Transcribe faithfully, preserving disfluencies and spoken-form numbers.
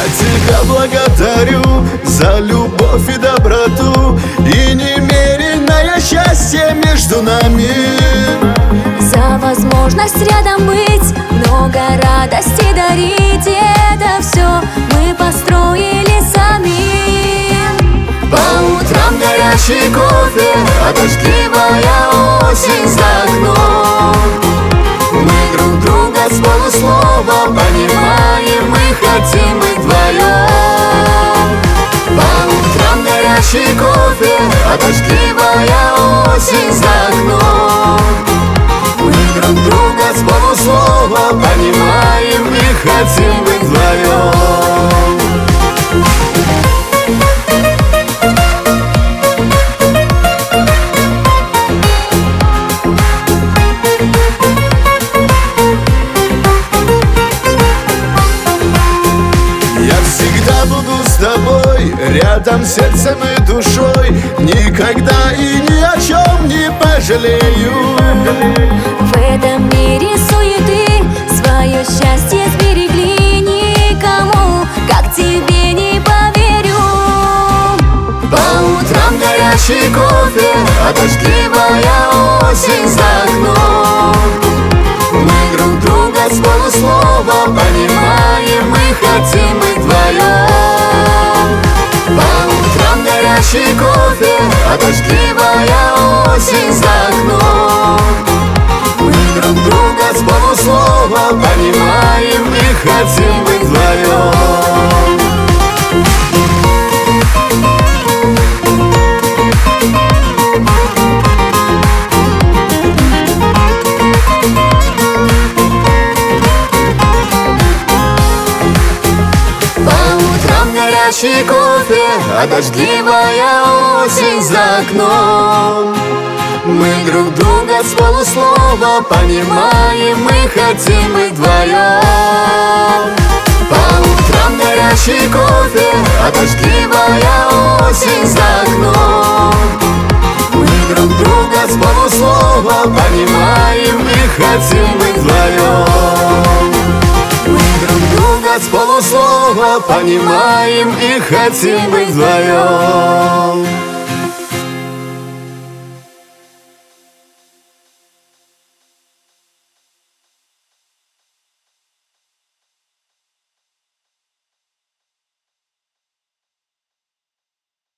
тебя благодарю за любовь и доброту и немеренное счастье между нами, за возможность рядом быть, много радости дарить. И это все мы построили сами. По утрам горячий кофе, а дождливая осень за окном. Мы друг друга с полуслова понимаем, мы хотим быть вдвоем. По утрам горячий кофе, а дождливая осень за окном. Мы друг друга с полуслова понимаем, мы хотим быть вдвоем. С тобой, рядом сердцем и душой, никогда и ни о чем не пожалею. В этом мире суеты свое счастье сберегли. Никому, как тебе, не поверю. По утрам горячий кофе, а дождливая осень за окном. Мы друг друга с полуслова понимаем, мы хотим быть вдвоем. По утрам горячий кофе, а дождливая осень за окном. Мы друг друга с полуслова понимаем, мы хотим быть вдвоем. Горячий кофе, а дождливая осень за окном. Мы друг друга с полуслова понимаем, мы хотим быть вдвоем. По утрам горячий кофе, а дождливая осень за окном. Мы друг друга с полуслова понимаем, мы хотим быть вдвоем. Мы друг друга с полуслова понимаем и хотим быть вдвоем.